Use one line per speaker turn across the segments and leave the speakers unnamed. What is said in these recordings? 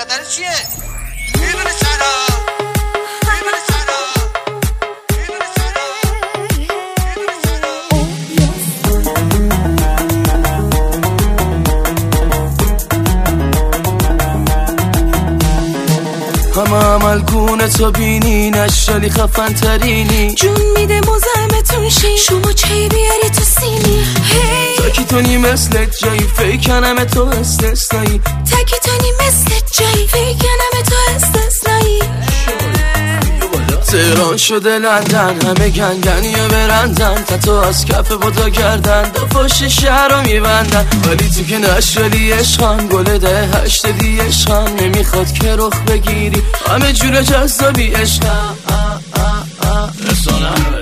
مادر چیه؟ میدونه چرا؟ میدونه چرا؟ میدونه چرا؟
همه عمل گونه تو بینی نشالی خفن ترینی
جون میده مزاحمتون شی شما چی بیاری تو سینی
تاکیتونی مثل جایی فیکنم تو استثنایی
تاکیتونی مثل جایی فیکنم تو استثنایی
تهران شده لندن همه گنگنی و برندن تتو از کف بودا کردن دو پشت شهر رو میبندن ولی تو که نشالی عشقم گل ده هشت دی عشقم نمیخواد که رخ بگیری همه جور جذابی عشقم رسانم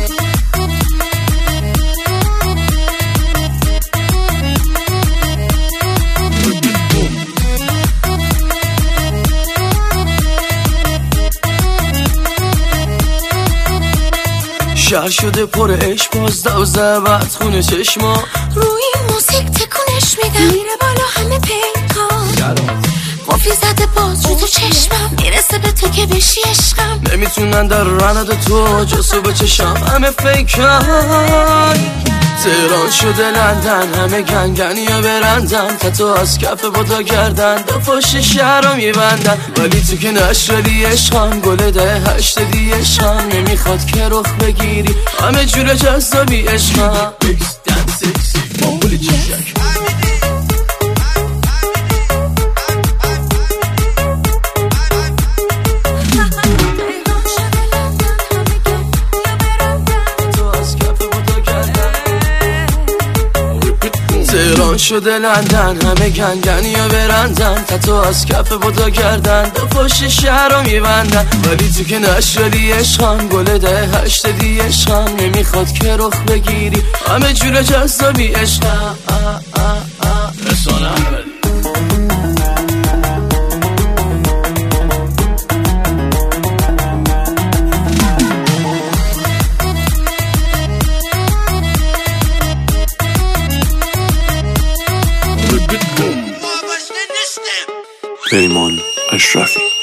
شهر شده پر عشق باز دوزه بعد خونه چشما
روی این موسیقی تکونش میدم میره بالا همه پیکان قفلی زده باز رو تو چشمم میرسه به تو که بشی عشقم
نمیتونن در رند تو جسو بچشم همه فیکن تهران شده لندن همه گنگنی و برندن تتو از کف بودا کردن دو پشت شهر رو میبندن ولی تو که نشالی عشقم گل ده هشت دی عشقم نمیخواد که رخ بگیری همه جور جذابی عشقم تهران شده لندن همه گنگنی و برندن تتو از کف بودا کردن دو پشت شهر رو میبندن ولی تو که نشالی عشقم گل ده هشت دی عشقم نمیخواد که رخ بگیری همه جور جذابی عشقم رسانم
پیمان اشرفی